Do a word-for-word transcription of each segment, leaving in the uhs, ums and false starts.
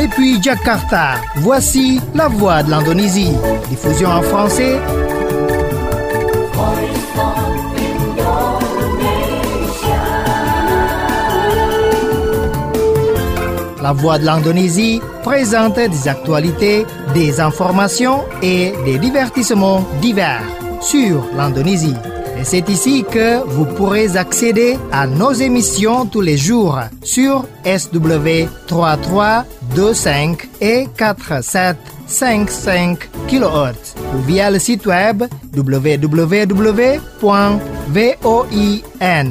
Depuis Jakarta, voici la voix de l'Indonésie. Diffusion en français. La voix de l'Indonésie présente des actualités, des informations et des divertissements divers sur l'Indonésie. Et c'est ici que vous pourrez accéder à nos émissions tous les jours sur S W trois trois deux cinq et quatre sept cinq cinq kilohertz ou via le site web w w w point voinews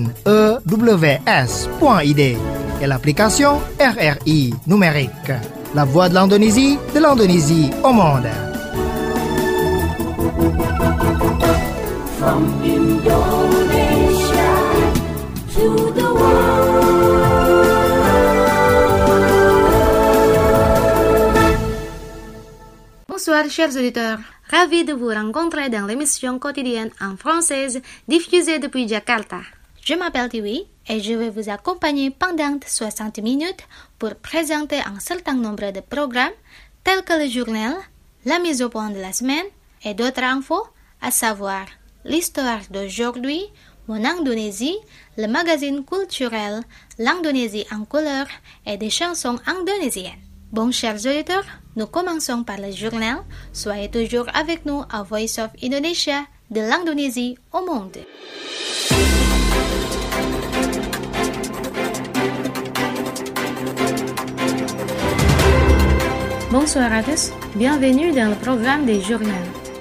point i d et l'application R R I numérique. La voix de l'Indonésie, de l'Indonésie au monde. From Indonesia to the world. Bonsoir chers auditeurs, ravi de vous rencontrer dans l'émission quotidienne en française diffusée depuis Jakarta. Je m'appelle Tiwi et je vais vous accompagner pendant soixante minutes pour présenter un certain nombre de programmes tels que le journal, la mise au point de la semaine et d'autres infos, à savoir l'histoire d'aujourd'hui, mon Indonésie, le magazine culturel, l'Indonésie en couleur et des chansons indonésiennes. Bon, chers auditeurs, nous commençons par le journal. Soyez toujours avec nous à Voice of Indonesia, de l'Indonésie au monde. Bonsoir à tous, bienvenue dans le programme des journaux.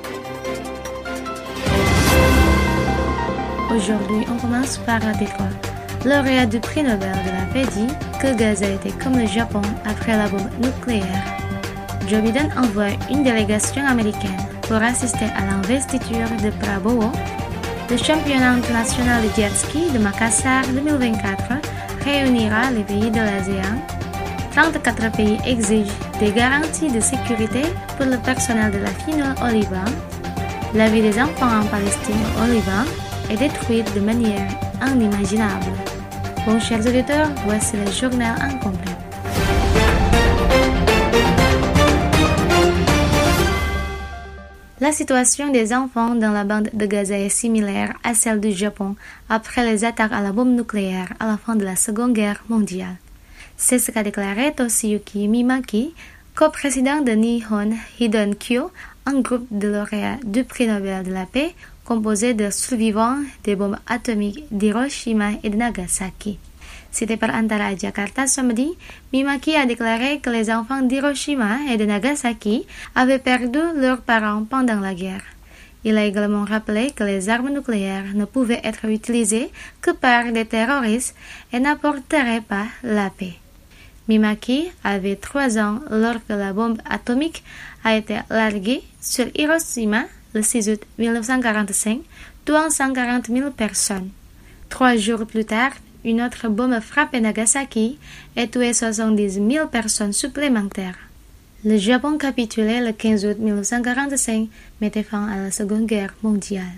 Aujourd'hui, on commence par le titre. Lauréat du prix Nobel de la paix dit que Gaza était comme le Japon après la bombe nucléaire. Joe Biden envoie une délégation américaine pour assister à l'investiture de Prabowo. Le championnat international de jet ski de Makassar deux mille vingt-quatre réunira les pays de l'ASEAN. trente-quatre pays exigent des garanties de sécurité pour le personnel de la finale au Liban. La vie des enfants en Palestine au Liban est détruite de manière inimaginable. Bon, chers auditeurs, voici le journal en complet. La situation des enfants dans la bande de Gaza est similaire à celle du Japon après les attaques à la bombe nucléaire à la fin de la Seconde Guerre mondiale. C'est ce qu'a déclaré Toshiyuki Mimaki, coprésident de Nihon Hidankyo, un groupe de lauréats du prix Nobel de la paix composé de survivants des bombes atomiques d'Hiroshima et de Nagasaki. Cité par Antara à Jakarta samedi, Mimaki a déclaré que les enfants d'Hiroshima et de Nagasaki avaient perdu leurs parents pendant la guerre. Il a également rappelé que les armes nucléaires ne pouvaient être utilisées que par des terroristes et n'apporteraient pas la paix. Mimaki avait trois ans lorsque la bombe atomique a été larguée sur Hiroshima le six août mille neuf cent quarante-cinq, tuant cent quarante mille personnes. Trois jours plus tard, une autre bombe a frappé Nagasaki et tué soixante-dix mille personnes supplémentaires. Le Japon capitulé le quinze août mille neuf cent quarante-cinq, mettait fin à la Seconde Guerre mondiale.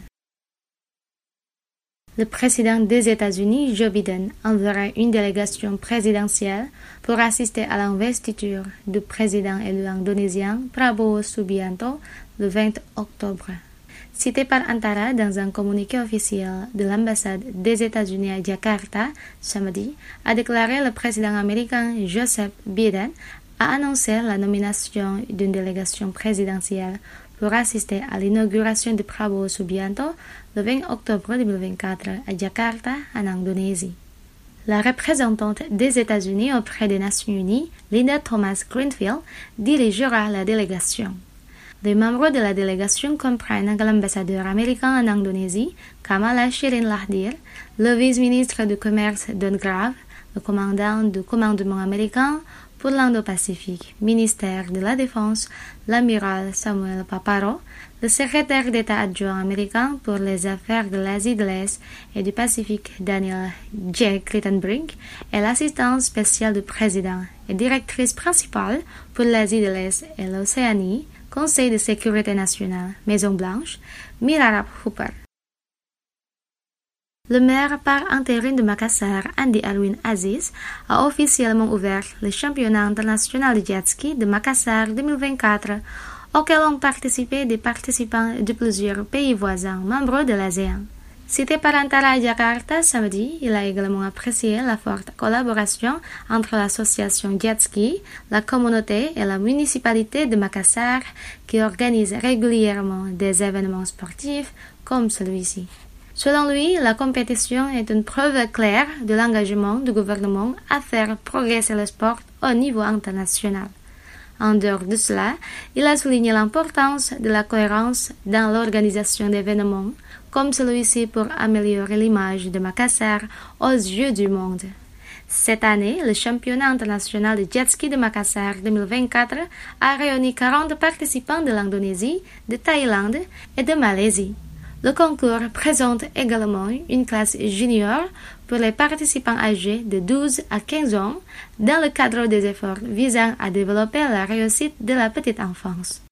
Le président des États-Unis, Joe Biden, enverra une délégation présidentielle pour assister à l'investiture du président élu indonésien Prabowo Subianto le vingt octobre. Cité par Antara dans un communiqué officiel de l'ambassade des États-Unis à Jakarta, samedi, a déclaré le président américain Joseph Biden a annoncé la nomination d'une délégation présidentielle pour assister à l'inauguration de Prabowo Subianto le vingt octobre deux mille vingt-quatre à Jakarta, en Indonésie. La représentante des États-Unis auprès des Nations Unies, Linda Thomas-Greenfield, dirigera la délégation. Les membres de la délégation comprennent l'ambassadeur américain en Indonésie, Kamala Shirin Lahdir, le vice-ministre du Commerce Don Grave, le commandant du commandement américain pour l'Indo-Pacifique, ministère de la Défense, l'amiral Samuel Paparo, le secrétaire d'État adjoint américain pour les affaires de l'Asie de l'Est et du Pacifique, Daniel J. Crittenbrink, et l'assistante spéciale du président et directrice principale pour l'Asie de l'Est et l'Océanie, Conseil de sécurité nationale, Maison Blanche, Mirarab Hooper. Le maire par intérim de Makassar, Andy Alwin Aziz, a officiellement ouvert le championnat international de jet ski de Makassar deux mille vingt-quatre, auquel ont participé des participants de plusieurs pays voisins membres de l'ASEAN. Cité par Antara Jakarta samedi, il a également apprécié la forte collaboration entre l'association Jet Ski, la communauté et la municipalité de Makassar qui organise régulièrement des événements sportifs comme celui-ci. Selon lui, la compétition est une preuve claire de l'engagement du gouvernement à faire progresser le sport au niveau international. En dehors de cela, il a souligné l'importance de la cohérence dans l'organisation d'événements comme celui-ci pour améliorer l'image de Makassar aux yeux du monde. Cette année, le championnat international de jet ski de Makassar deux mille vingt-quatre a réuni quarante participants de l'Indonésie, de Thaïlande et de Malaisie. Le concours présente également une classe junior pour les participants âgés de douze à quinze ans dans le cadre des efforts visant à développer la réussite de la petite enfance.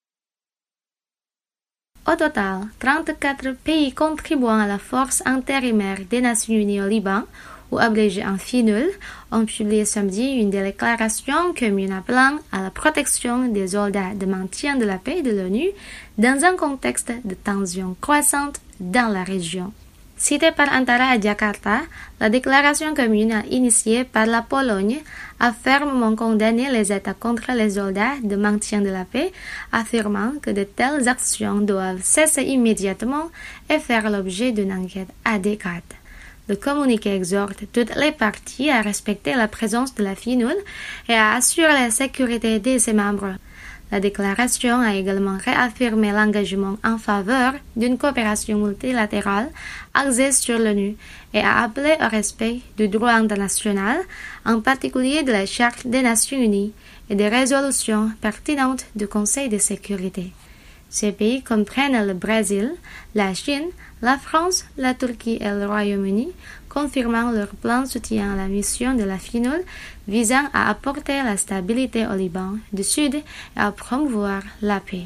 Au total, trente-quatre pays contribuant à la force intérimaire des Nations Unies au Liban, ou abrégé en FINUL, ont publié samedi une déclaration commune appelant à la protection des soldats de maintien de la paix de l'ONU dans un contexte de tensions croissantes dans la région. Citée par Antara à Jakarta, la déclaration commune initiée par la Pologne a fermement condamné les attaques contre les soldats de maintien de la paix, affirmant que de telles actions doivent cesser immédiatement et faire l'objet d'une enquête adéquate. Le communiqué exhorte toutes les parties à respecter la présence de la FINUL et à assurer la sécurité de ses membres. La déclaration a également réaffirmé l'engagement en faveur d'une coopération multilatérale axée sur l'ONU et a appelé au respect du droit international, en particulier de la Charte des Nations Unies et des résolutions pertinentes du Conseil de sécurité. Ces pays comprennent le Brésil, la Chine, la France, la Turquie et le Royaume-Uni, confirmant leur plein soutien à la mission de la FINUL visant à apporter la stabilité au Liban du Sud et à promouvoir la paix.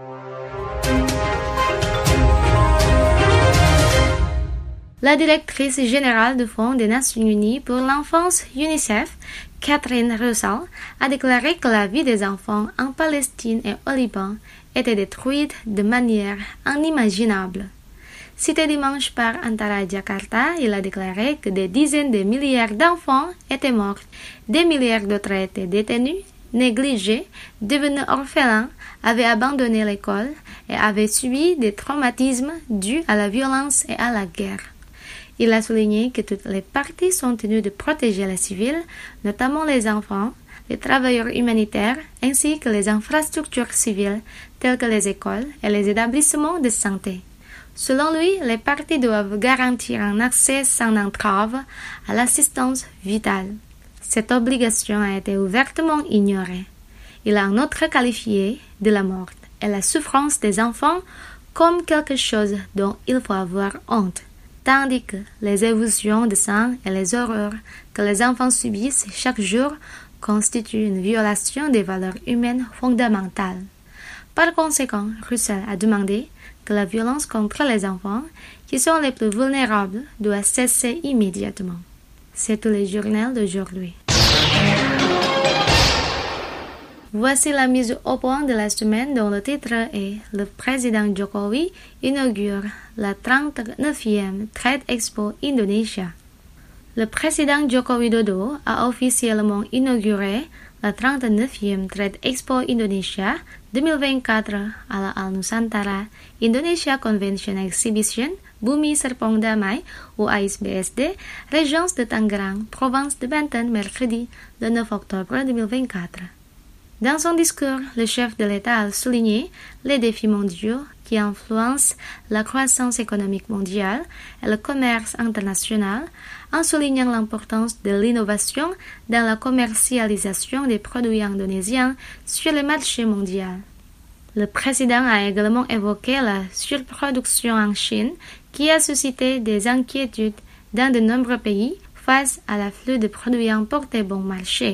La directrice générale du Fonds des Nations Unies pour l'enfance UNICEF, Catherine Russell, a déclaré que la vie des enfants en Palestine et au Liban était détruite de manière inimaginable. Cité dimanche par Antara Jakarta, il a déclaré que des dizaines de milliards d'enfants étaient morts, des milliards d'autres étaient détenus, négligés, devenus orphelins, avaient abandonné l'école et avaient subi des traumatismes dus à la violence et à la guerre. Il a souligné que toutes les parties sont tenues de protéger les civils, notamment les enfants, les travailleurs humanitaires ainsi que les infrastructures civiles telles que les écoles et les établissements de santé. Selon lui, les parties doivent garantir un accès sans entrave à l'assistance vitale. Cette obligation a été ouvertement ignorée. Il a en outre qualifié de la mort et la souffrance des enfants comme quelque chose dont il faut avoir honte, tandis que les évolutions de sang et les horreurs que les enfants subissent chaque jour constituent une violation des valeurs humaines fondamentales. Par conséquent, Russell a demandé que la violence contre les enfants, qui sont les plus vulnérables, doit cesser immédiatement. C'est tout le journal d'aujourd'hui. Voici la mise au point de la semaine dont le titre est « Le président Jokowi inaugure la trente-neuvième Trade Expo Indonesia ». Le président Joko Widodo a officiellement inauguré la trente-neuvième Trade Expo Indonesia deux mille vingt-quatre à la Al Nusantara Indonesia Convention Exhibition, Bumi Serpong Damai, ou A S B S D, Régence de Tangerang, province de Banten, mercredi, le neuf octobre deux mille vingt-quatre. Dans son discours, le chef de l'État a souligné les défis mondiaux qui influencent la croissance économique mondiale et le commerce international, en soulignant l'importance de l'innovation dans la commercialisation des produits indonésiens sur le marché mondial. Le président a également évoqué la surproduction en Chine qui a suscité des inquiétudes dans de nombreux pays face à l'afflux de produits importés bon marché.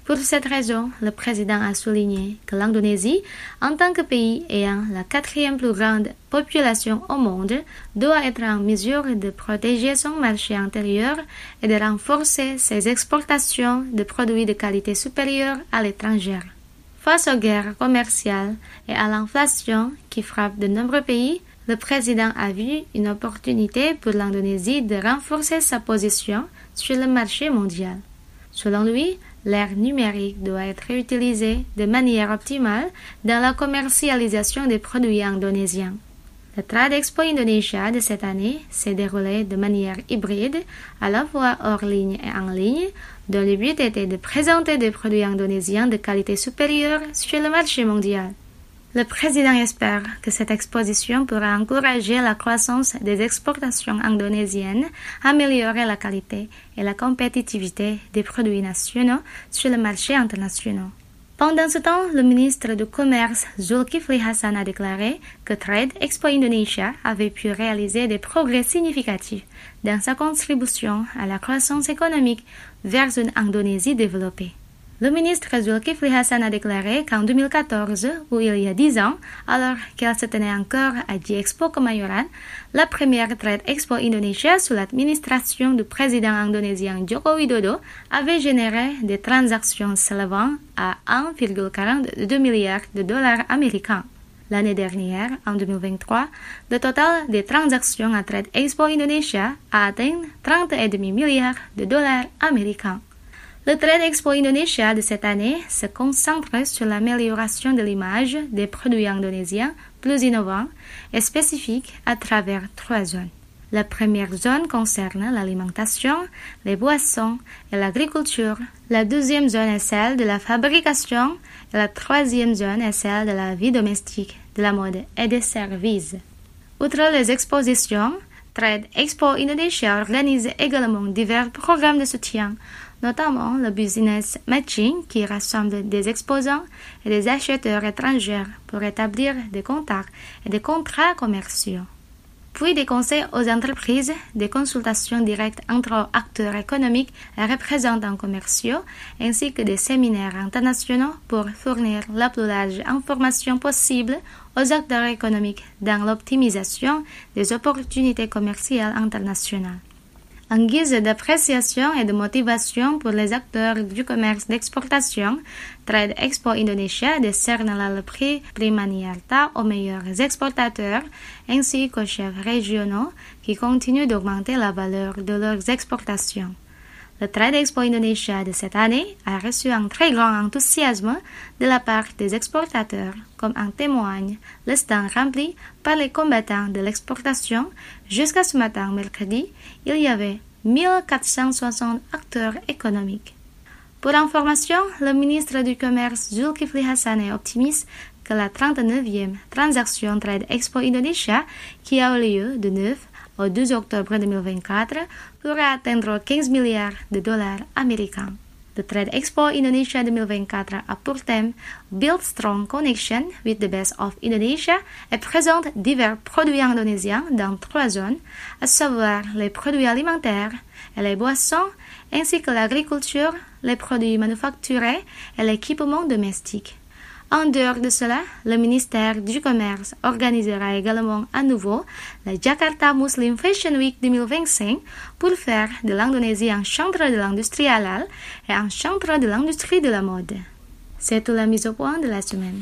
Pour cette raison, le président a souligné que l'Indonésie, en tant que pays ayant la quatrième plus grande population au monde, doit être en mesure de protéger son marché intérieur et de renforcer ses exportations de produits de qualité supérieure à l'étranger. Face aux guerres commerciales et à l'inflation qui frappent de nombreux pays, le président a vu une opportunité pour l'Indonésie de renforcer sa position sur le marché mondial. Selon lui, l'ère numérique doit être utilisée de manière optimale dans la commercialisation des produits indonésiens. Le Trade Expo Indonesia de cette année s'est déroulé de manière hybride, à la fois hors ligne et en ligne, dont le but était de présenter des produits indonésiens de qualité supérieure sur le marché mondial. Le président espère que cette exposition pourra encourager la croissance des exportations indonésiennes, améliorer la qualité et la compétitivité des produits nationaux sur le marché international. Pendant ce temps, le ministre du Commerce Zulkifli Hasan a déclaré que Trade Expo Indonesia avait pu réaliser des progrès significatifs dans sa contribution à la croissance économique vers une Indonésie développée. Le ministre Zulkifli Hasan a déclaré qu'en deux mille quatorze, ou il y a dix ans, alors qu'elle se tenait encore à J-Expo Kemayoran, la première Trade Expo Indonesia sous l'administration du président indonésien Joko Widodo avait généré des transactions s'élevant à un virgule quarante-deux milliard de dollars américains. L'année dernière, en deux mille vingt-trois, le total des transactions à Trade Expo Indonesia a atteint trente virgule cinq milliards de dollars américains. Le Trade Expo Indonesia de cette année se concentre sur l'amélioration de l'image des produits indonésiens plus innovants et spécifiques à travers trois zones. La première zone concerne l'alimentation, les boissons et l'agriculture. La deuxième zone est celle de la fabrication et la troisième zone est celle de la vie domestique, de la mode et des services. Outre les expositions, Trade Expo Indonesia organise également divers programmes de soutien, notamment le business matching qui rassemble des exposants et des acheteurs étrangers pour établir des contacts et des contrats commerciaux. Puis des conseils aux entreprises, des consultations directes entre acteurs économiques et représentants commerciaux, ainsi que des séminaires internationaux pour fournir la plus large information possible aux acteurs économiques dans l'optimisation des opportunités commerciales internationales. En guise d'appréciation et de motivation pour les acteurs du commerce d'exportation, Trade Expo Indonesia décerne le prix Primaniarta aux meilleurs exportateurs ainsi qu'aux chefs régionaux qui continuent d'augmenter la valeur de leurs exportations. Le Trade Expo Indonesia de cette année a reçu un très grand enthousiasme de la part des exportateurs, comme en témoigne le stand rempli par les combattants de l'exportation. Jusqu'à ce matin, mercredi, il y avait mille quatre cent soixante acteurs économiques. Pour information, le ministre du Commerce Zulkifli Hasan est optimiste que la trente-neuvième transaction Trade Expo Indonesia, qui a eu lieu de neuf au douze octobre deux mille vingt-quatre, pourra atteindre quinze milliards de dollars américains. Le Trade Expo Indonesia deux mille vingt-quatre a pour thème Build Strong Connection with the Best of Indonesia et présente divers produits indonésiens dans trois zones, à savoir les produits alimentaires et les boissons, ainsi que l'agriculture, les produits manufacturés et l'équipement domestique. En dehors de cela, le ministère du Commerce organisera également à nouveau la Jakarta Muslim Fashion Week deux mille vingt-cinq pour faire de l'Indonésie un centre de l'industrie halal et un centre de l'industrie de la mode. C'est tout la mise au point de la semaine.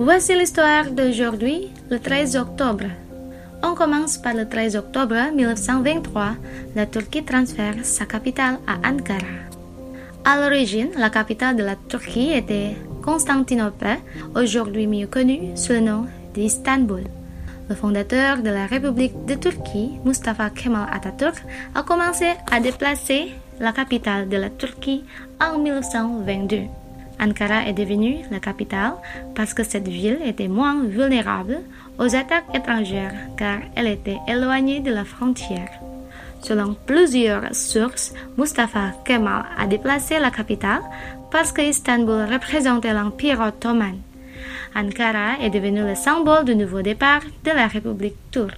Voici l'histoire d'aujourd'hui, le treize octobre. On commence par le treize octobre mille neuf cent vingt-trois, la Turquie transfère sa capitale à Ankara. À l'origine, la capitale de la Turquie était Constantinople, aujourd'hui mieux connue sous le nom d'Istanbul. Le fondateur de la République de Turquie, Mustafa Kemal Atatürk, a commencé à déplacer la capitale de la Turquie en mille neuf cent vingt-deux. Ankara est devenue la capitale parce que cette ville était moins vulnérable aux attaques étrangères car elle était éloignée de la frontière. Selon plusieurs sources, Mustafa Kemal a déplacé la capitale parce que Istanbul représentait l'Empire ottoman. Ankara est devenu le symbole du nouveau départ de la République turque.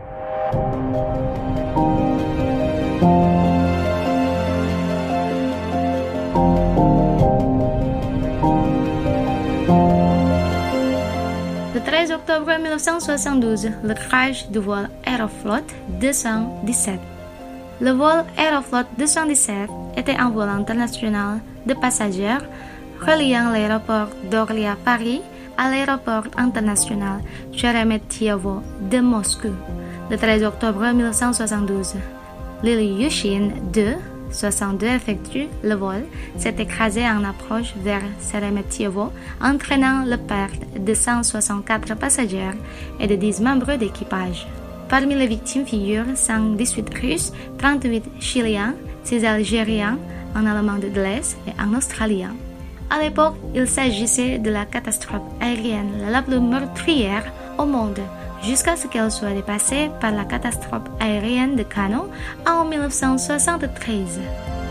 Le treize octobre mille neuf cent soixante-douze, le crash du vol Aeroflot deux cent dix-sept. Le vol Aeroflot deux cent dix-sept était un vol international de passagers reliant l'aéroport d'Orly-Paris à l'aéroport international Sheremetyevo de Moscou. Le treize octobre mille neuf cent soixante-douze, l'Ilyushin deux soixante-deux effectue le vol, s'est écrasé en approche vers Sheremetyevo, entraînant la perte de cent soixante-quatre passagers et de dix membres d'équipage. Parmi les victimes figurent cent dix-huit Russes, trente-huit Chiliens, six Algériens, un Allemand de l'Est et un Australien. À l'époque, il s'agissait de la catastrophe aérienne la plus meurtrière au monde, jusqu'à ce qu'elle soit dépassée par la catastrophe aérienne de Kano en mille neuf cent soixante-treize.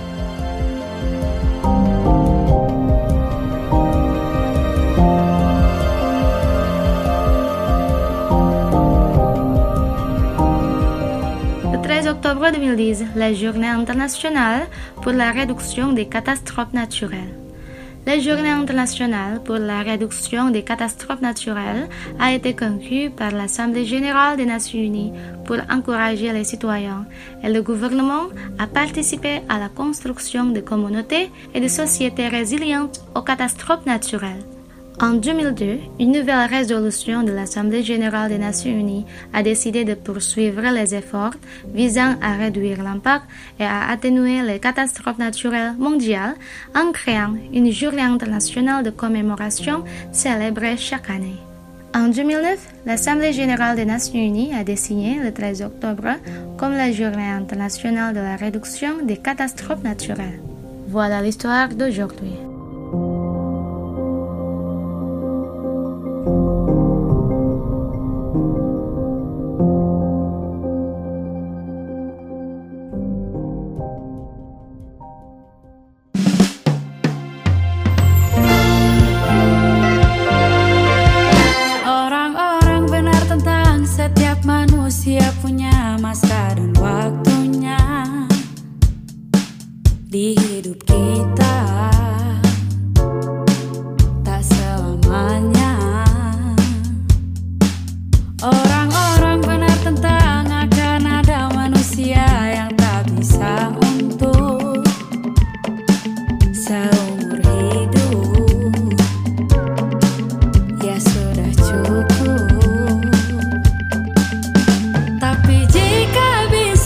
Le treize octobre deux mille dix, la Journée internationale pour la réduction des catastrophes naturelles. La Journée internationale pour la réduction des catastrophes naturelles a été conclue par l'Assemblée générale des Nations unies pour encourager les citoyens et le gouvernement à participer à la construction de communautés et de sociétés résilientes aux catastrophes naturelles. En deux mille deux, une nouvelle résolution de l'Assemblée générale des Nations unies a décidé de poursuivre les efforts visant à réduire l'impact et à atténuer les catastrophes naturelles mondiales en créant une journée internationale de commémoration célébrée chaque année. En deux mille neuf, l'Assemblée générale des Nations unies a désigné le treize octobre comme la journée internationale de la réduction des catastrophes naturelles. Voilà l'histoire d'aujourd'hui. Manusia punya masa dan waktunya di hidup kita, tak selamanya. Orang-orang benar tentang akan ada manusia yang tak bisa untuk seumur hidup. Ya sudah cukup. Tapi jika bisa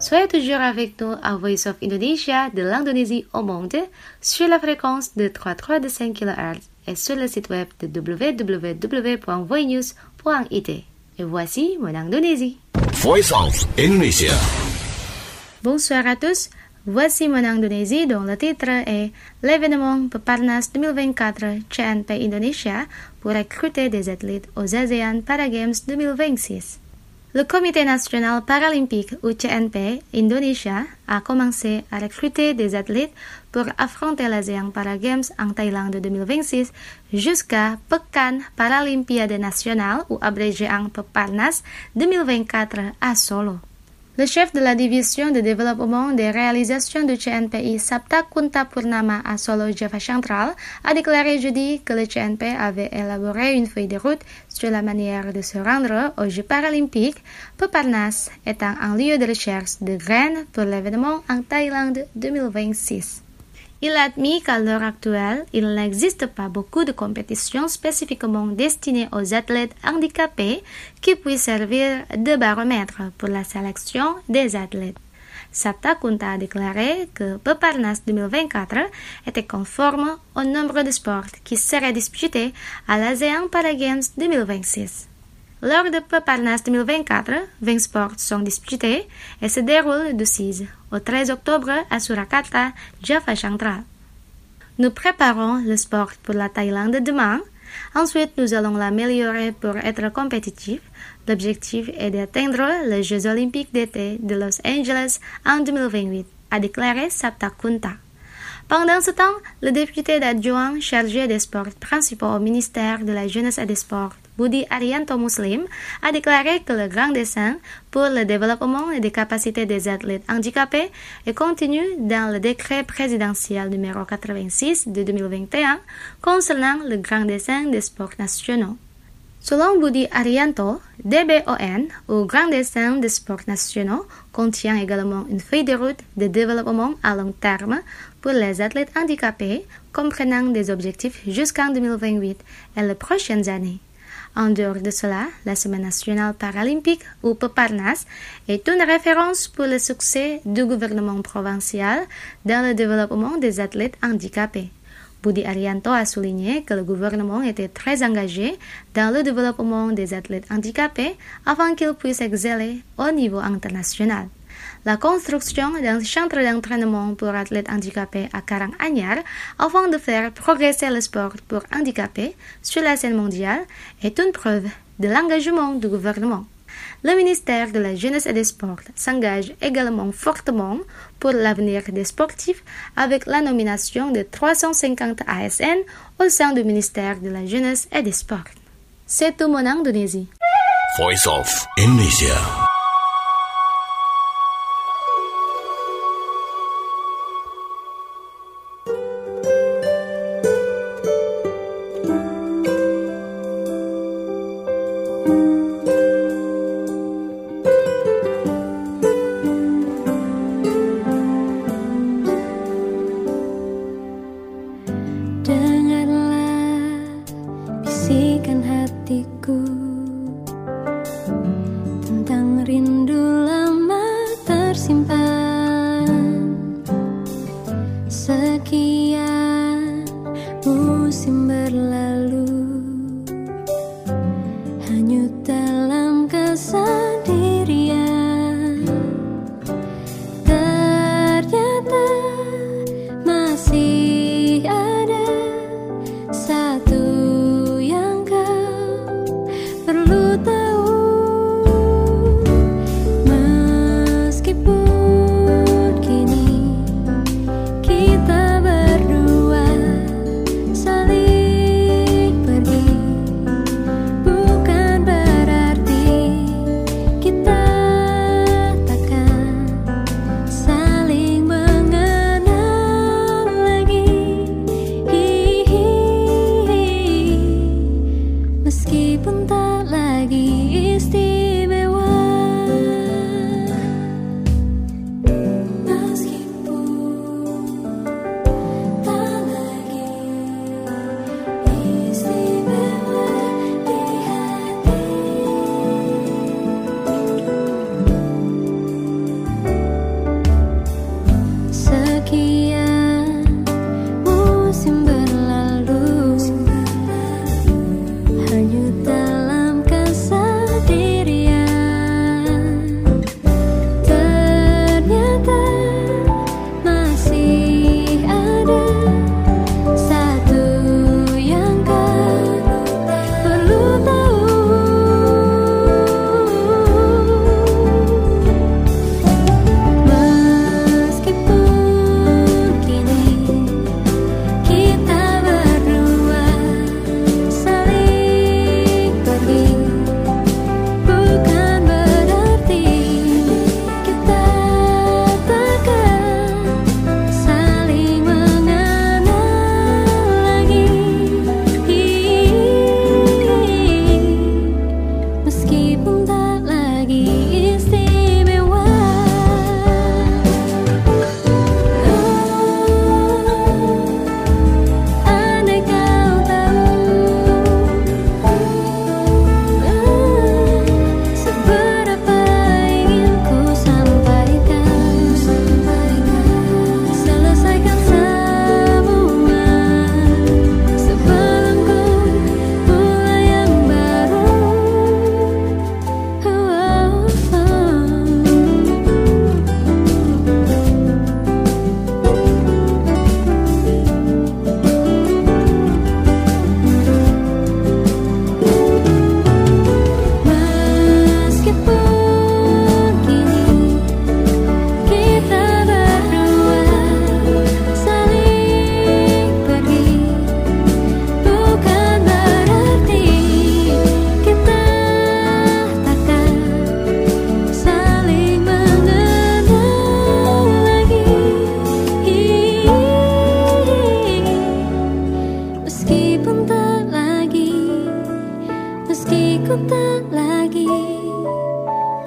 Soyez toujours avec nous à Voice of Indonesia de l'Indonésie au monde sur la fréquence de trois cent trente-cinq kilohertz et sur le site web de w w w point voinews point i t. Et voici mon Indonésie. Voice of Indonesia. Bonsoir à tous. Voici mon Indonésie dont le titre est l'événement Peparnas deux mille vingt-quatre C N P Indonesia pour recruter des athlètes aux ASEAN Para Games deux mille vingt-six. Le Comité national paralympique ou C N P Indonesia a commencé à recruter des athlètes pour affronter l'ASEAN Para Games en Thaïlande deux mille vingt-six jusqu'à Pekan Paralympiade Nasional ou abrégé en Peparnas deux mille vingt-quatre à Solo. Le chef de la division de développement des réalisations du C N P I Sapta Kunta Purnama à Solo, Java Central, a déclaré jeudi que le C N P avait élaboré une feuille de route sur la manière de se rendre aux Jeux paralympiques, Peparnas étant un lieu de recherche de graines pour l'événement en Thaïlande deux mille vingt-six. Il a admis qu'à l'heure actuelle, il n'existe pas beaucoup de compétitions spécifiquement destinées aux athlètes handicapés qui puissent servir de baromètre pour la sélection des athlètes. Sapta Kunta a déclaré que Peparnas deux mille vingt-quatre était conforme au nombre de sports qui seraient disputés à l'ASEAN Para Games deux mille vingt-six. Lors de Peparnas deux mille vingt-quatre, vingt sports sont disputés et se déroulent du six au treize octobre à Surakarta, Java Central. Nous préparons le sport pour la Thaïlande demain. Ensuite, nous allons l'améliorer pour être compétitif. L'objectif est d'atteindre les Jeux olympiques d'été de Los Angeles en deux mille vingt-huit, a déclaré Sapta Kunta. Pendant ce temps, le député d'adjoint chargé des sports principaux au ministère de la Jeunesse et des Sports, Budi Arianto Muslim, a déclaré que le grand dessein pour le développement et des capacités des athlètes handicapés est contenu dans le décret présidentiel numéro quatre-vingt-six de deux mille vingt et un concernant le grand dessein des sports nationaux. Selon Budi Arianto, D B O N, ou Grand Dessin des Sports Nationaux, contient également une feuille de route de développement à long terme pour les athlètes handicapés, comprenant des objectifs jusqu'en deux mille vingt-huit et les prochaines années. En dehors de cela, la Semaine nationale paralympique, ou Peparnas, est une référence pour le succès du gouvernement provincial dans le développement des athlètes handicapés. Budi Arianto a souligné que le gouvernement était très engagé dans le développement des athlètes handicapés afin qu'ils puissent exceller au niveau international. La construction d'un centre d'entraînement pour athlètes handicapés à Karanganyar afin de faire progresser le sport pour handicapés sur la scène mondiale est une preuve de l'engagement du gouvernement. Le ministère de la Jeunesse et des Sports s'engage également fortement pour l'avenir des sportifs avec la nomination de trois cent cinquante A S N au sein du ministère de la Jeunesse et des Sports. C'est tout mon Indonésie. Voice of Indonesia. Bukan berarti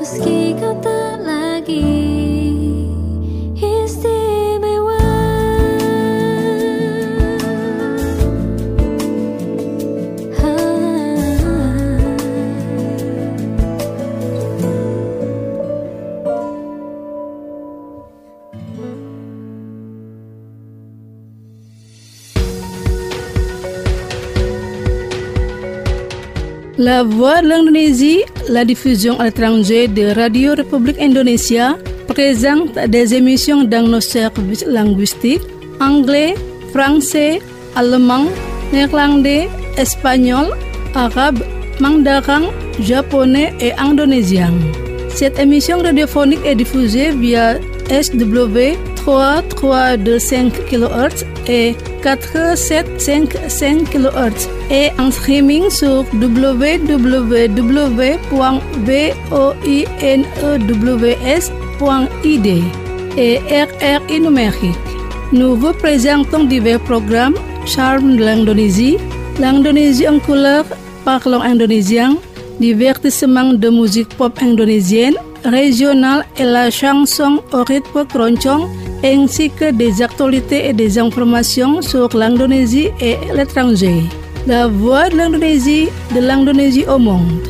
meski kau tak lagi istimewa. La Voix de l'Indonésie, la diffusion à l'étranger de Radio République Indonésia, présente des émissions dans nos services linguistiques anglais, français, allemand, néerlandais, espagnol, arabe, mandarin, japonais et indonésien. Cette émission radiophonique est diffusée via S W trois trois deux cinq kilohertz et quatre sept cinq cinq kilohertz et en streaming sur w w w point voinews point i d et R R I numérique. Nous vous présentons divers programmes, charme de l'Indonésie, l'Indonésie en couleur, parlons indonésien, divertissement de musique pop indonésienne, régionale et la chanson au rythme keroncong, ainsi que des actualités et des informations sur l'Indonésie et l'étranger. La voix de l'Indonésie, de l'Indonésie au monde.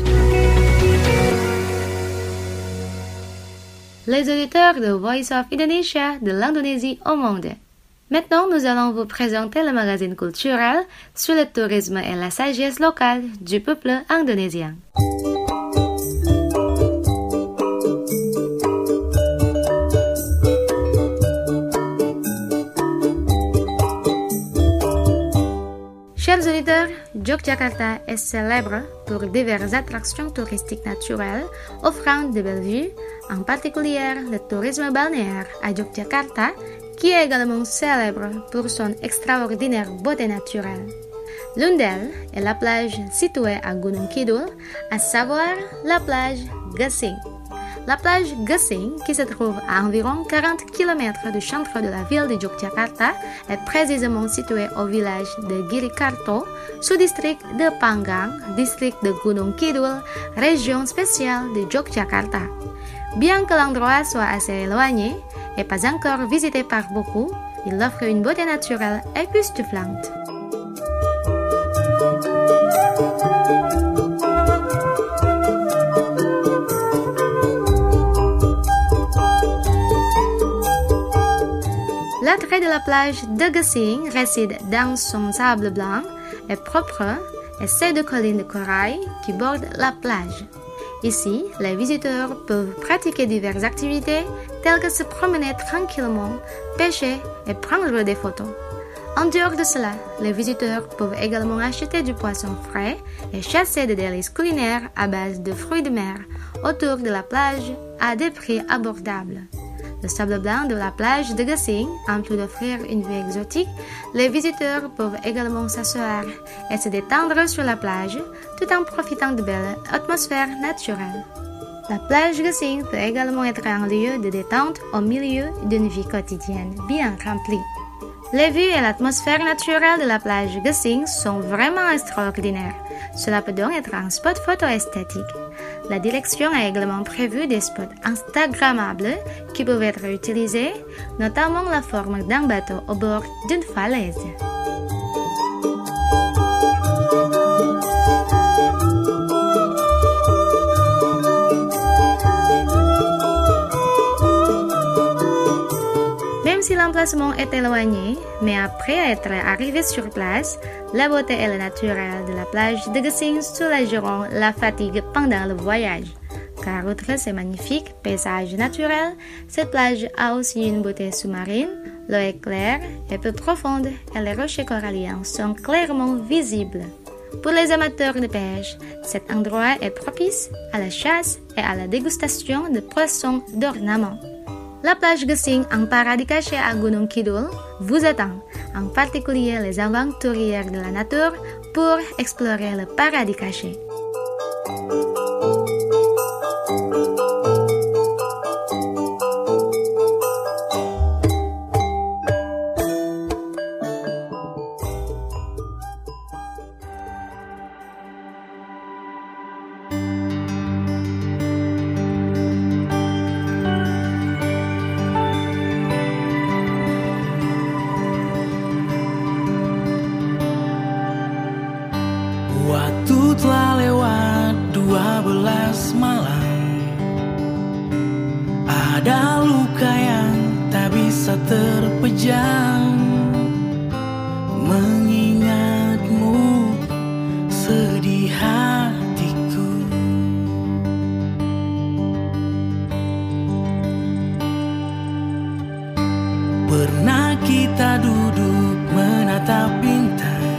Les auditeurs de Voice of Indonesia de l'Indonésie au monde. Maintenant, nous allons vous présenter le magazine culturel sur le tourisme et la sagesse locale du peuple indonésien. Chers auditeurs, Yogyakarta est célèbre pour diverses attractions touristiques naturelles offrant de belles vues, en particulier le tourisme balnéaire à Yogyakarta, qui est également célèbre pour son extraordinaire beauté naturelle. L'une d'elles est la plage située à Gunung Kidul, à savoir la plage Gesing. La plage Gesing, qui se trouve à environ quarante kilomètres du centre de la ville de Yogyakarta, est précisément située au village de Girikarto, sous-district de Panggang, district de Gunung Kidul, région spéciale de Yogyakarta. Bien que l'endroit soit assez éloigné et pas encore visité par beaucoup, il offre une beauté naturelle époustouflante. L'attrait de la plage de Gesing réside dans son sable blanc et propre et ses deux collines de corail qui bordent la plage. Ici, les visiteurs peuvent pratiquer diverses activités telles que se promener tranquillement, pêcher et prendre des photos. En dehors de cela, les visiteurs peuvent également acheter du poisson frais et chasser des délices culinaires à base de fruits de mer autour de la plage à des prix abordables. Le sable blanc de la plage de Gesing, en plus d'offrir une vue exotique, les visiteurs peuvent également s'asseoir et se détendre sur la plage tout en profitant de belles atmosphères naturelles. La plage Gesing peut également être un lieu de détente au milieu d'une vie quotidienne bien remplie. Les vues et l'atmosphère naturelle de la plage Gesing sont vraiment extraordinaires. Cela peut donc être un spot photo esthétique. La direction a également prévu des spots instagrammables qui peuvent être utilisés, notamment la forme d'un bateau au bord d'une falaise. Même si l'emplacement est éloigné, mais après être arrivé sur place, la beauté et le naturel de la plage de Gesing soulageront la fatigue pendant le voyage. Car outre ces magnifiques paysages naturels, cette plage a aussi une beauté sous-marine, l'eau est claire et peu profonde et les rochers coralliens sont clairement visibles. Pour les amateurs de pêche, cet endroit est propice à la chasse et à la dégustation de poissons d'ornement. La plage Gesing, un paradis caché à Gunung Kidul, vous attend, en particulier les aventuriers de la nature, pour explorer le paradis caché. malam, ada luka yang tak bisa terpejam. Mengingatmu sedih hatiku. Pernah kita duduk menatap bintang,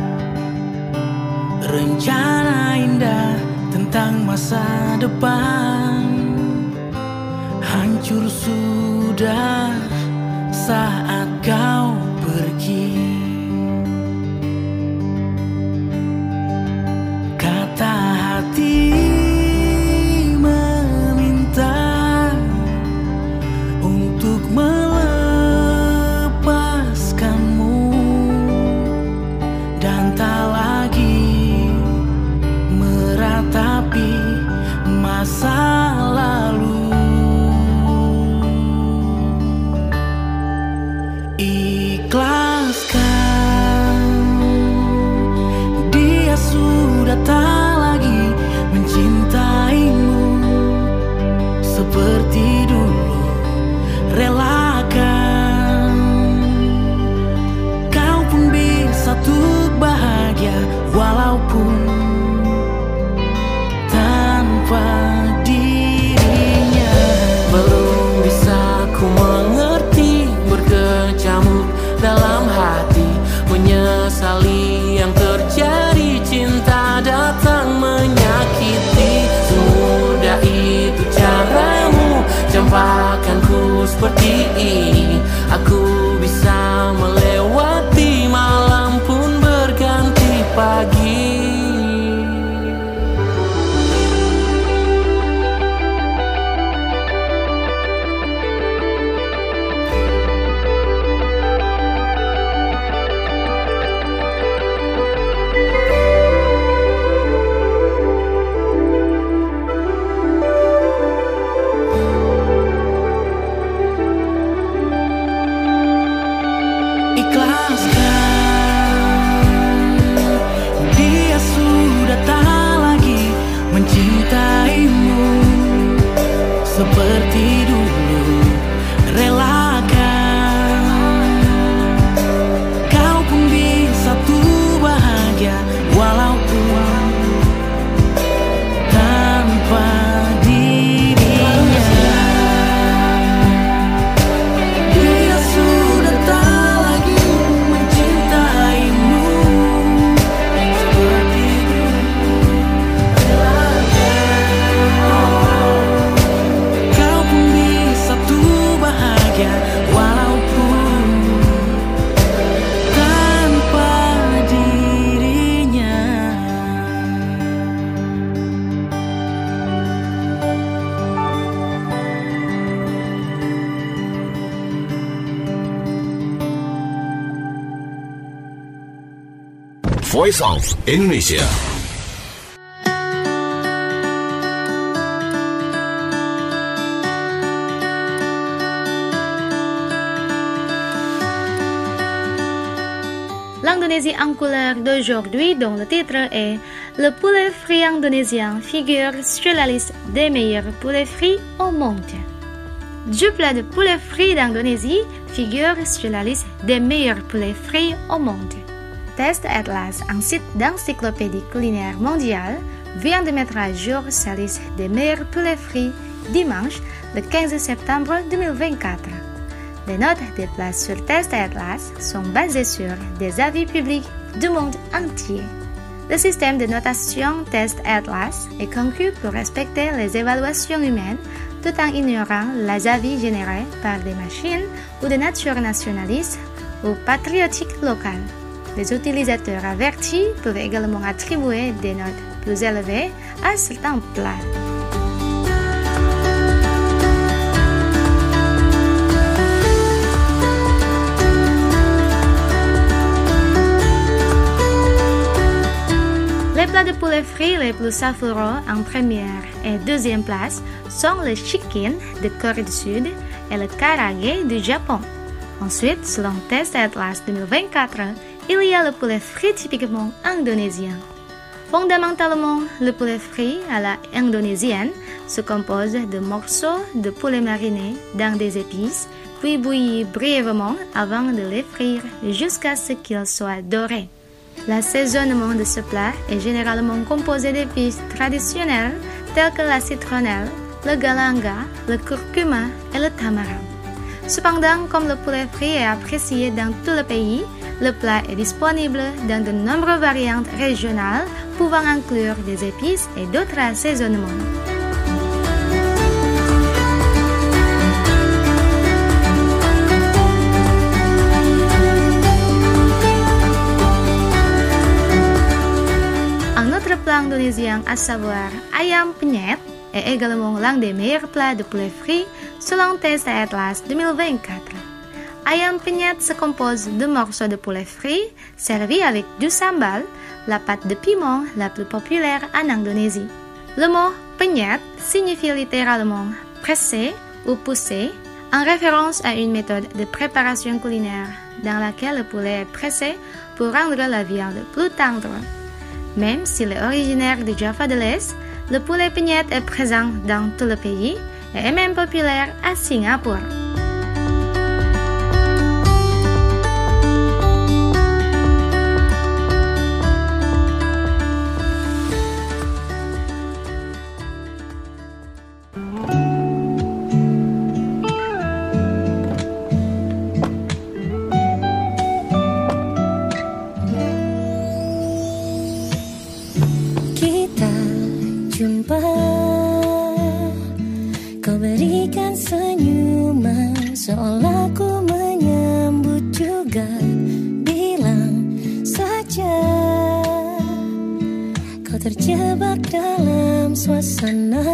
rencana indah tentang masa depan. Hancur sudah saat kau pergi. Kata hati meminta untuk melepaskanmu, dan tak lagi meratapi masa lalu. Ikhlaskan, dia sudah tak lagi mencintaimu seperti dulu. Relakan, kau pun bisa tuh bahagia walaupun tanpa dirinya. Belum bisa ku mengerti, berkecamuk dalam hati, menyesali yang terjadi. Cinta datang menyakiti, semudah itu caramu campakkanku seperti ini. Aku bisa melewati malam pun berganti pagi. Seperti dulu, relakan, kau pun bisa tuh bahagia walaupun tanpa dirinya. Dia sudah tak lagi mencintaimu seperti dulu, walaupun tanpa dirinya. Voice of Indonesia. L'Indonésie en couleur d'aujourd'hui, dont le titre est Le poulet frit indonésien, figure sur la liste des meilleurs poulets frits au monde. Du plat de poulet frit d'Indonésie figure sur la liste des meilleurs poulets frits au monde. Test Atlas, un site d'encyclopédie culinaire mondiale, vient de mettre à jour sa liste des meilleurs poulets frits dimanche, le quinze septembre deux mille vingt-quatre. Les notes des plats sur Test Atlas sont basées sur des avis publics du monde entier. Le système de notation Test Atlas est conçu pour respecter les évaluations humaines tout en ignorant les avis générés par des machines ou de nature nationaliste ou patriotique locale. Les utilisateurs avertis peuvent également attribuer des notes plus élevées à certains plats. Les plats de poulet frit les plus savoureux en première et deuxième place sont le chicken de Corée du Sud et le karaage du Japon. Ensuite, selon Test Atlas deux mille vingt-quatre, il y a le poulet frit typiquement indonésien. Fondamentalement, le poulet frit à la indonésienne se compose de morceaux de poulet marinés dans des épices, puis bouillis brièvement avant de les frire jusqu'à ce qu'ils soient dorés. L'assaisonnement de ce plat est généralement composé d'épices traditionnelles telles que la citronnelle, le galanga, le curcuma et le tamarin. Cependant, comme le poulet frit est apprécié dans tout le pays, le plat est disponible dans de nombreuses variantes régionales pouvant inclure des épices et d'autres assaisonnements. Un autre plat indonésien, à savoir ayam penyet, est également l'un des meilleurs plats de poulet frit selon Taste Atlas deux mille vingt-quatre. Ayam penyet se compose de morceaux de poulet frit servis avec du sambal, la pâte de piment la plus populaire en Indonésie. Le mot penyet signifie littéralement pressé ou poussé, en référence à une méthode de préparation culinaire dans laquelle le poulet est pressé pour rendre la viande plus tendre. Même s'il est originaire de Java de l'Est, le poulet penyet est présent dans tout le pays et est même populaire à Singapour. Jumpa, kau berikan senyuman seolah ku menyambut juga. Bilang saja kau terjebak dalam suasana,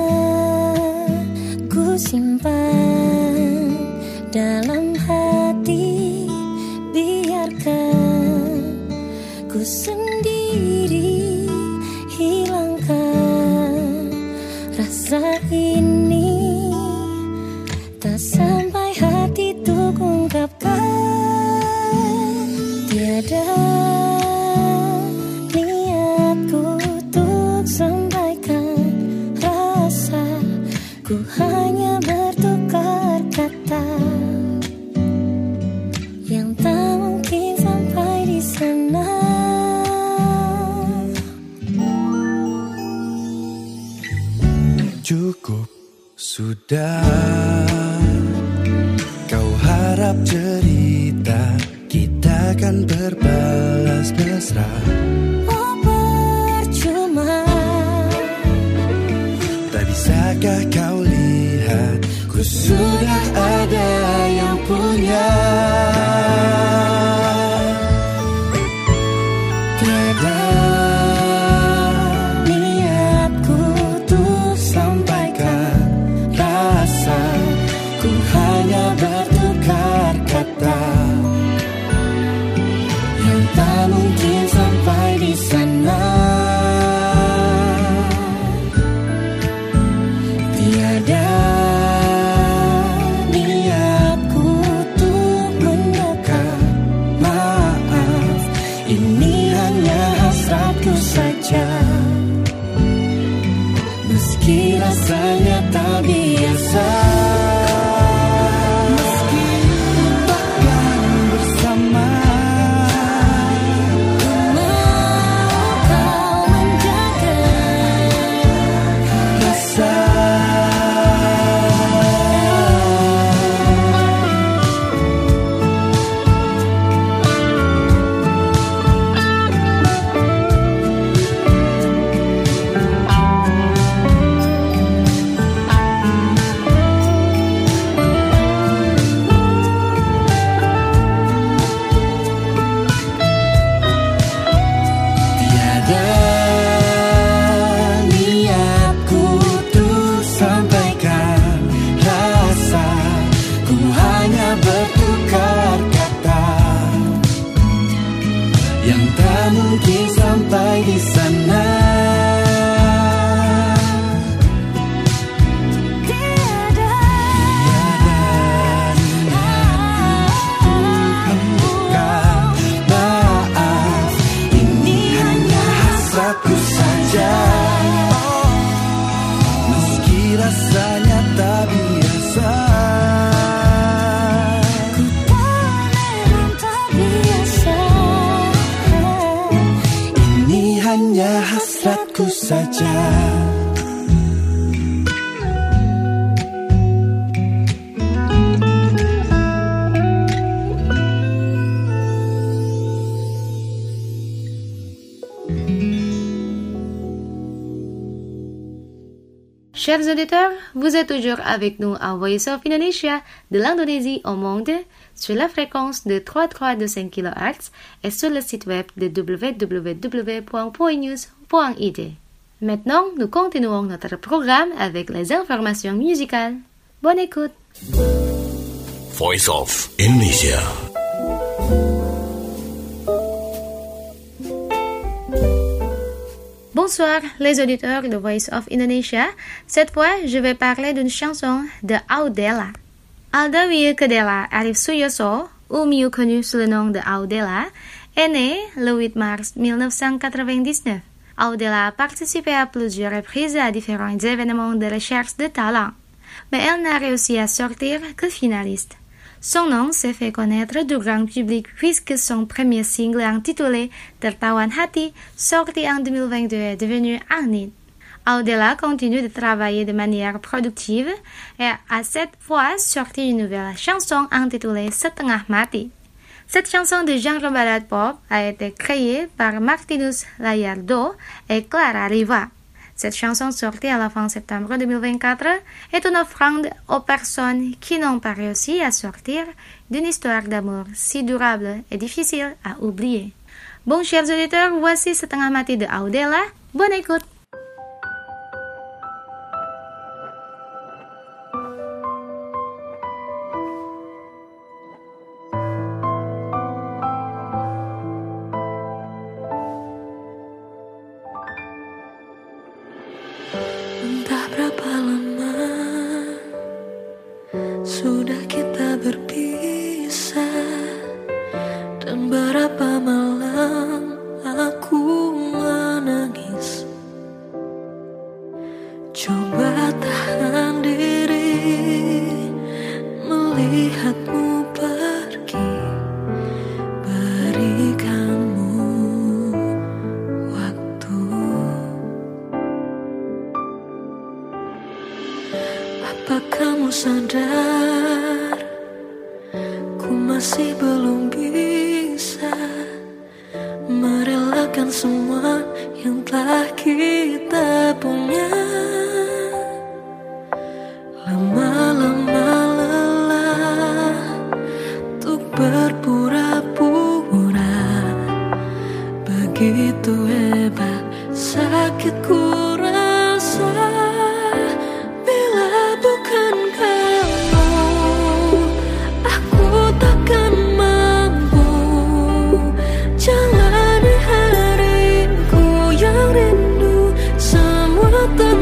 ku simpan dalam hati. Biarkan ku sendiri hilangkan rasa ini, tak sampai hati untuk ungkapkan. Tiada niatku untuk sampaikan rasa, ku hanya bertukar kata yang tak mungkin sampai di sana. Cukup sudah, kau harap cerita kita kan berbalas mesra. Oh percuma, tak bisakah kau lihat ku sudah ada yang punya. tiada bertukar kata yang tak mungkin sampai di sana. Tiada niatku untuk mendekat, maaf, ini hanya hasratku saja. Meski rasanya tak biasa, rasanya tak biasa. Ku tahu memang tak biasa. Ini hanya hasratku saja. Chers auditeurs, vous êtes toujours avec nous à Voice of Indonesia de l'Indonésie au monde sur la fréquence de trois cent trente-cinq kilohertz et sur le site web de w w w point poinews point i d. Maintenant, nous continuons notre programme avec les informations musicales. Bonne écoute! Voice of Indonesia. Bonsoir les auditeurs de Voice of Indonesia. Cette fois, je vais parler d'une chanson de Audela. Alda Wiyukedela Arif Suyoso, ou mieux connu sous le nom de Audela, est née le huit mars mille neuf cent quatre-vingt-dix-neuf. Audela a participé à plusieurs reprises à différents événements de recherche de talent, mais elle n'a réussi à sortir que finaliste. Son nom s'est fait connaître du grand public puisque son premier single intitulé Tertawan Hati, sorti en deux mille vingt-deux, est devenu un hit. Audela continue de travailler de manière productive et a cette fois sorti une nouvelle chanson intitulée Setengah Mati. Cette chanson de genre ballade pop a été créée par Martinus Layardo et Clara Riva. Cette chanson sortie à la fin septembre deux mille vingt-quatre est une offrande aux personnes qui n'ont pas réussi à sortir d'une histoire d'amour si durable et difficile à oublier. Bon, chers auditeurs, voici Setengah Mati de Audela. Bonne écoute! Entah berapa lama sudah kita berpisah, dan berapa malam aku menangis. Coba tahan diri melihatmu pergi, berikanmu waktu. Apa kamu sadar, ku masih belum bisa merelakan semua yang telah kita punya. Lama-lama lelah untuk berpura-pura, begitu hebat sakitku rasa. Bila bukan kamu, aku takkan mampu jalani hariku yang rindu. Semua tak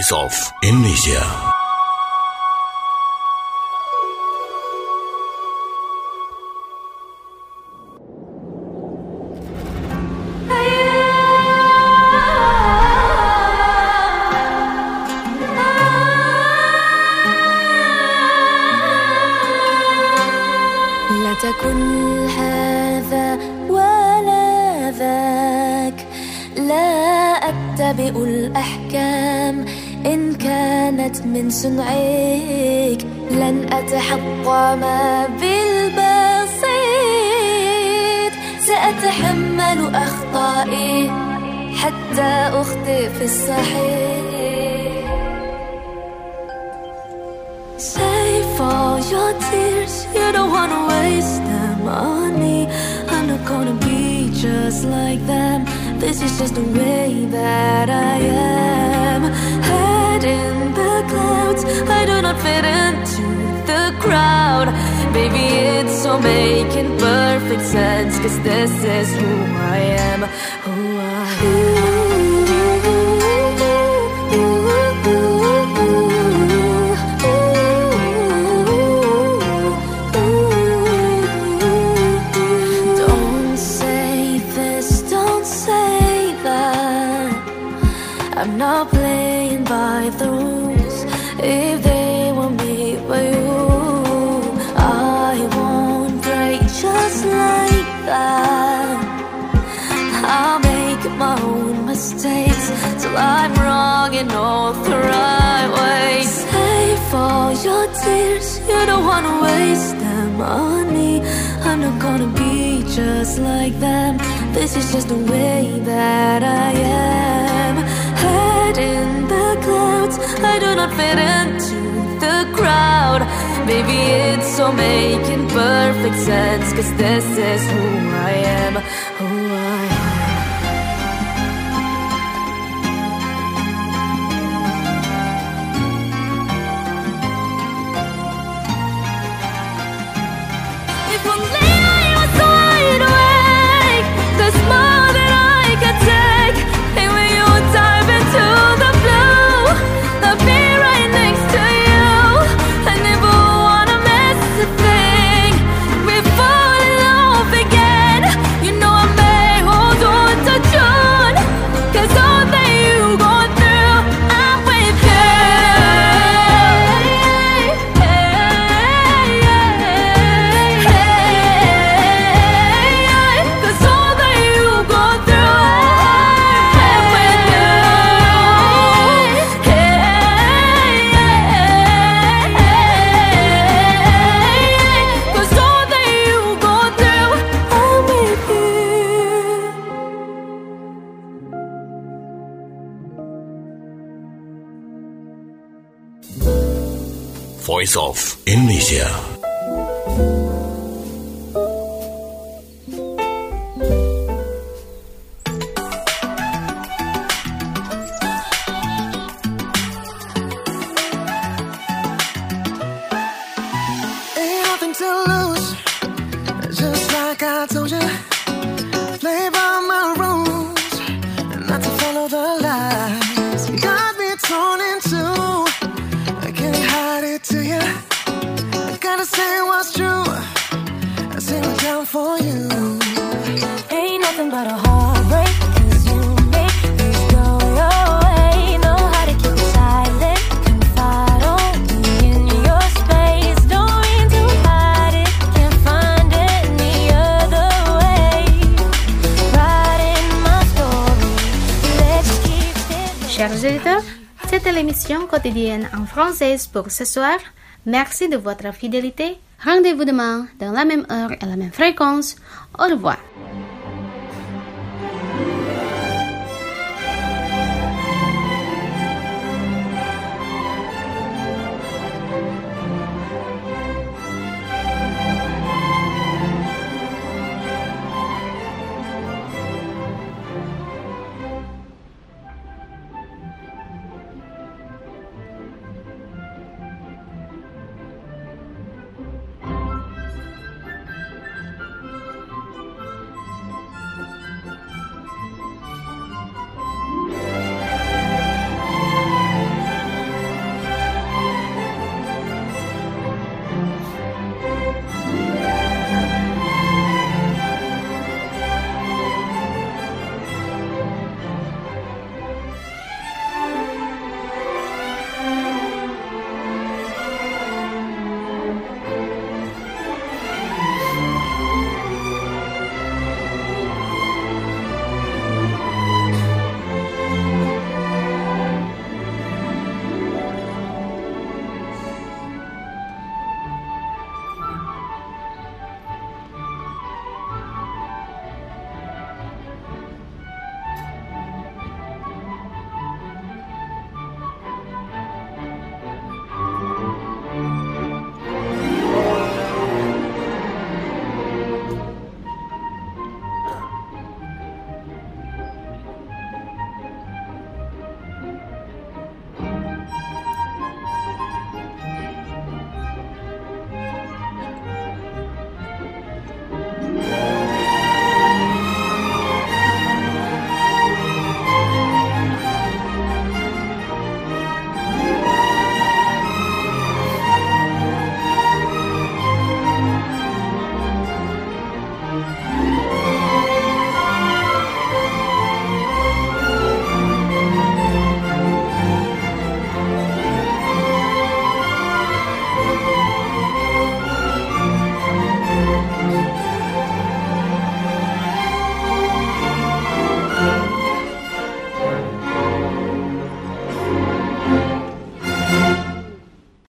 Voice of Indonesia. لا تكن هذا ولا ذاك، لا أتبع الأحكام إن كانت من صنعك، لن أتحطم بالبسيط، سأتحمل أخطائي حتى أخطئ في الصحيح. Save all your tears, you don't wanna waste them on me. I'm not gonna be just like them, this is just the way that I am. Head in the clouds, I do not fit into the crowd. Baby, it's all making perfect sense, cause this is who I am, who I am. I'm not playing by the rules, if they were made by you, I won't break just like that. I'll make my own mistakes till I'm wrong in all the right ways. Save all your tears, you don't wanna waste them on me. I'm not gonna be just like them, this is just the way that I am. Head in the clouds, I do not fit into the crowd. Baby, it's all making perfect sense, cause this is who I am, who I am. If only I was wide awake, there's more that I could take. And when you dive into the blue, I'll be right next to you. I never wanna miss a thing. We fall in love again. You know I may hold on to June, cause all that you go through, I'm with you. Cause all that you go through, I'm with you. Cause all that you go through, I'm with you. Voice of Indonesia. Ain't nothing to lose, just like I told you. Play by my rules, not to follow the lies. You got me torn in two, I can't hide it to you. I gotta say what's true, I say what's down for you. Ain't nothing but a heartbreak, cause you make things go your way. Know how to keep it silent, confide on me in your space. Don't mean to hide it, can't find any other way. Writing my story, let's keep it. Chers auditeurs, c'était l'émission quotidienne en français pour ce soir. Merci de votre fidélité. Rendez-vous demain dans la même heure et la même fréquence. Au revoir.